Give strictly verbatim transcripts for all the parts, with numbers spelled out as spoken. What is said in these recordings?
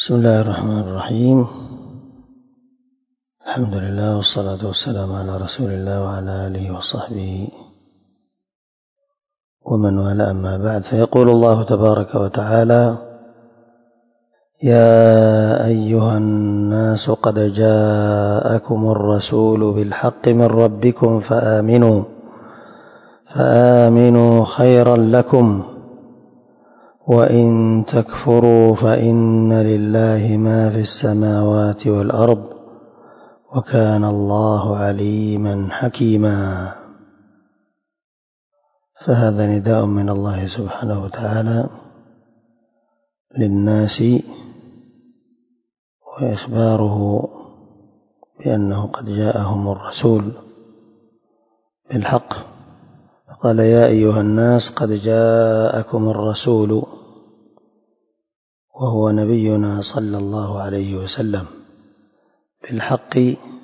بسم الله الرحمن الرحيم. الحمد لله والصلاة والسلام على رسول الله وعلى آله وصحبه ومن والاه، أما بعد. فيقول الله تبارك وتعالى: يا أيها الناس قد جاءكم الرسول بالحق من ربكم فآمنوا فآمنوا خيرا لكم، وإن تكفروا فإن لله ما في السماوات والأرض وكان الله عليما حكيما. فهذا نداء من الله سبحانه وتعالى للناس، وإخباره بأنه قد جاءهم الرسول بالحق. فقال: يا أيها الناس قد جاءكم الرسول، وهو نبينا صلى الله عليه وسلم، بالحق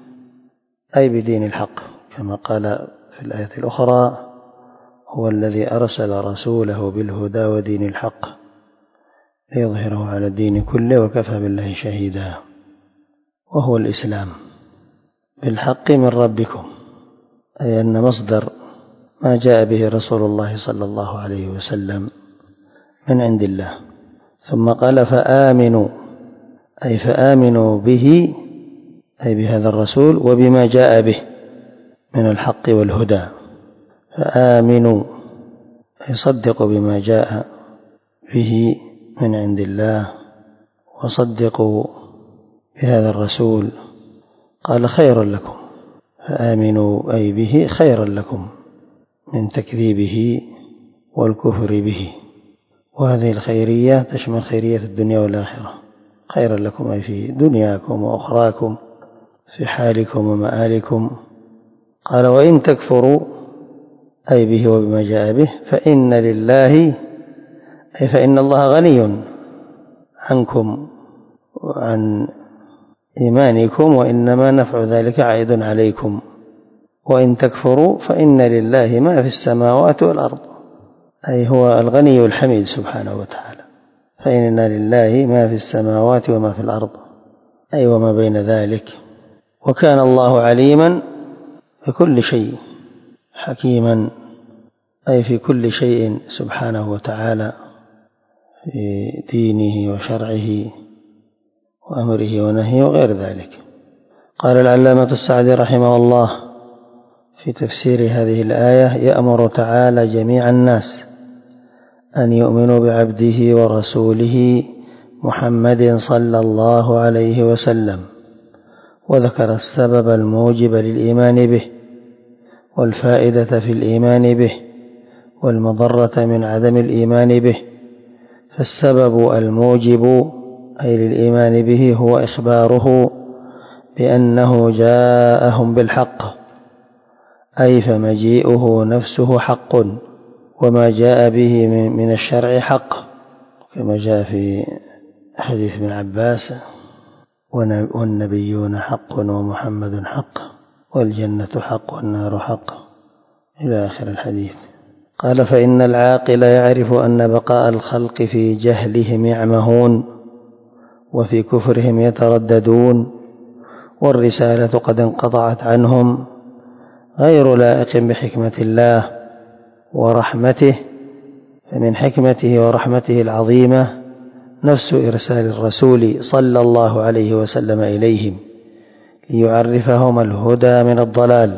أي بدين الحق، كما قال في الآية الأخرى: هو الذي أرسل رسوله بالهدى ودين الحق ليظهره على الدين كله وكفى بالله شهيدا. وهو الإسلام بالحق من ربكم، أي أن مصدر ما جاء به رسول الله صلى الله عليه وسلم من عند الله. ثم قال: فآمنوا، أي فآمنوا به، أي بهذا الرسول وبما جاء به من الحق والهدى. فآمنوا أي صدقوا بما جاء به من عند الله، وصدقوا بهذا الرسول. قال: خيرا لكم. فآمنوا أي به خيرا لكم من تكذيبه والكفر به. وهذه الخيرية تشمل خيرية الدنيا والآخرة. خيرا لكم أي في دنياكم وأخراكم، في حالكم ومآلكم. قال: وإن تكفروا أي به وبما جاء به فإن لله، أي فإن الله غني عنكم وعن إيمانكم، وإنما نفع ذلك عائد عليكم. وإن تكفروا فإن لله ما في السماوات والأرض، أي هو الغني الحميد سبحانه وتعالى. فإن لله ما في السماوات وما في الأرض، أي وما بين ذلك. وكان الله عليما بكل شيء حكيما، أي في كل شيء سبحانه وتعالى، في دينه وشرعه وأمره ونهيه وغير ذلك. قال العلامة السعدي رحمه الله في تفسير هذه الآية: يأمر تعالى جميع الناس أن يؤمنوا بعبده ورسوله محمد صلى الله عليه وسلم، وذكر السبب الموجب للإيمان به، والفائدة في الإيمان به، والمضرة من عدم الإيمان به. فالسبب الموجب أي للإيمان به هو إخباره بأنه جاءهم بالحق، أي فمجيئه نفسه حق، وما جاء به من الشرع حق، كما جاء في حديث ابن عباس: والنبيون حق ومحمد حق والجنة حق والنار حق، إلى آخر الحديث. قال: فإن العاقل يعرف أن بقاء الخلق في جهلهم يعمهون وفي كفرهم يترددون، والرسالة قد انقطعت عنهم، غير لائق بحكمة الله ورحمته. فمن حكمته ورحمته العظيمة نفس إرسال الرسول صلى الله عليه وسلم إليهم، ليعرفهم الهدى من الضلال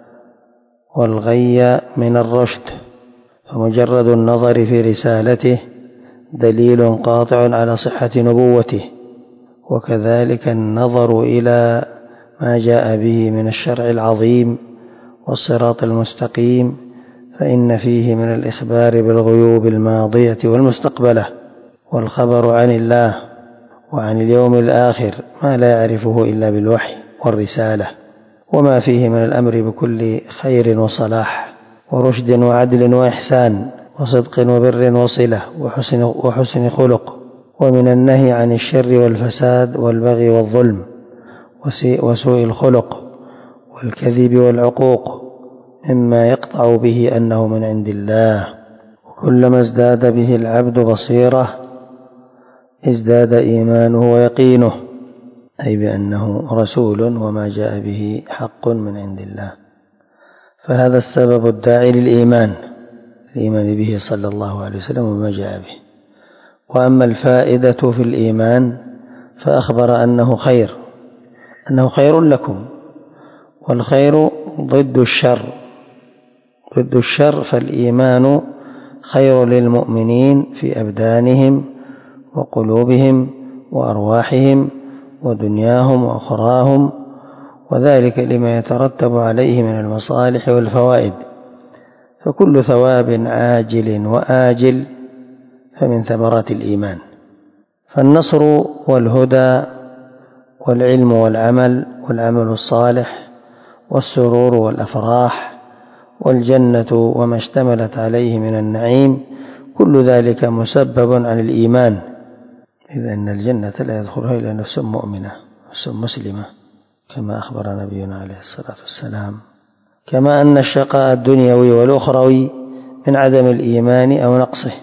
والغي من الرشد. فمجرد النظر في رسالته دليل قاطع على صحة نبوته، وكذلك النظر إلى ما جاء به من الشرع العظيم والصراط المستقيم، فإن فيه من الإخبار بالغيوب الماضية والمستقبلة، والخبر عن الله وعن اليوم الآخر ما لا يعرفه إلا بالوحي والرسالة، وما فيه من الأمر بكل خير وصلاح ورشد وعدل وإحسان وصدق وبر وصلة وحسن, وحسن خلق، ومن النهي عن الشر والفساد والبغي والظلم وسوء الخلق والكذب والعقوق، مما يقطع به أنه من عند الله. وكلما ازداد به العبد بصيرة ازداد إيمانه ويقينه، أي بأنه رسول وما جاء به حق من عند الله. فهذا السبب الداعي للإيمان، الإيمان به صلى الله عليه وسلم وما جاء به. وأما الفائدة في الإيمان فأخبر أنه خير، أنه خير لكم، والخير ضد الشر، ضد الشر، فالإيمان خير للمؤمنين في أبدانهم وقلوبهم وأرواحهم ودنياهم وأخراهم، وذلك لما يترتب عليه من المصالح والفوائد. فكل ثواب عاجل وآجل فمن ثمرات الإيمان. فالنصر والهدى والعلم والعمل والعمل الصالح والسرور والأفراح والجنة وما اشتملت عليه من النعيم، كل ذلك مسبب عن الإيمان، إذ أن الجنة لا يدخلها إلا نفس مؤمنة، نفس مسلمة، كما أخبر نبينا عليه الصلاة والسلام. كما أن الشقاء الدنيوي والأخروي من عدم الإيمان أو نقصه.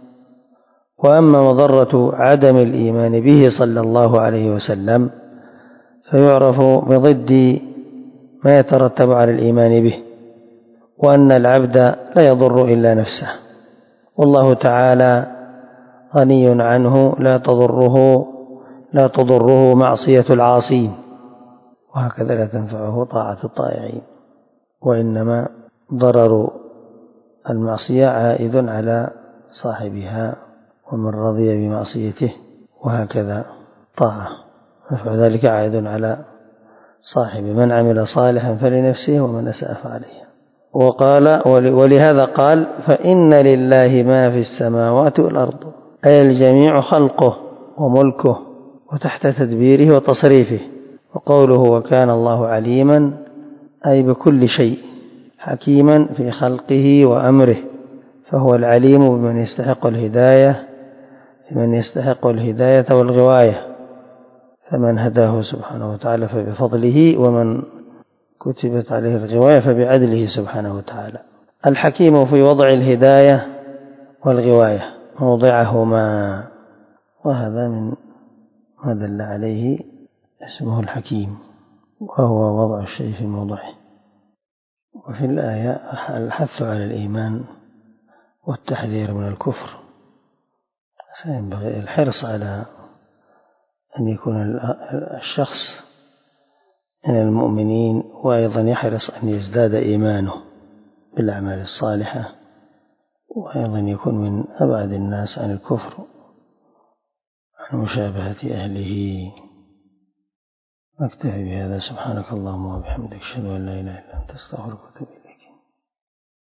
وأما مضرة عدم الإيمان به صلى الله عليه وسلم فيعرف بضد ما يترتب على الإيمان به، وأن العبد لا يضر إلا نفسه، والله تعالى غني عنه، لا تضره لا تضره معصية العاصين، وهكذا لا تنفعه طاعة الطائعين، وإنما ضرر المعصية عائد على صاحبها ومن رضي بمعصيته، وهكذا طاعة نفع ذلك عائد على صاحبه، من عمل صالحا فلنفسه ومن أساء فعليه. وقال ولهذا قال فإن لله ما في السماوات والأرض، أي الجميع خلقه وملكه وتحت تدبيره وتصريفه. وقوله وكان الله عليما أي بكل شيء، حكيما في خلقه وأمره، فهو العليم بمن يستحق الهداية بمن يستحق الهداية والغواية، فمن هداه سبحانه وتعالى فبفضله، ومن كتبت عليه الغواية فبعدله سبحانه وتعالى. الحكيم في وضع الهداية والغواية موضعهما، وهذا من ما دل عليه اسمه الحكيم، وهو وضع الشيء في موضعه. وفي الآية الحث على الإيمان والتحذير من الكفر، فينبغي الحرص على أن يكون الشخص من المؤمنين، وأيضا يحرص أن يزداد إيمانه بالأعمال الصالحة، وأيضا يكون من أبعد الناس عن الكفر عن مشابهة أهله. أكتفي بهذا، سبحانك اللهم وبحمدك، أشهد أن لا إله إلا أنت، أستغفرك وأتوب إليك.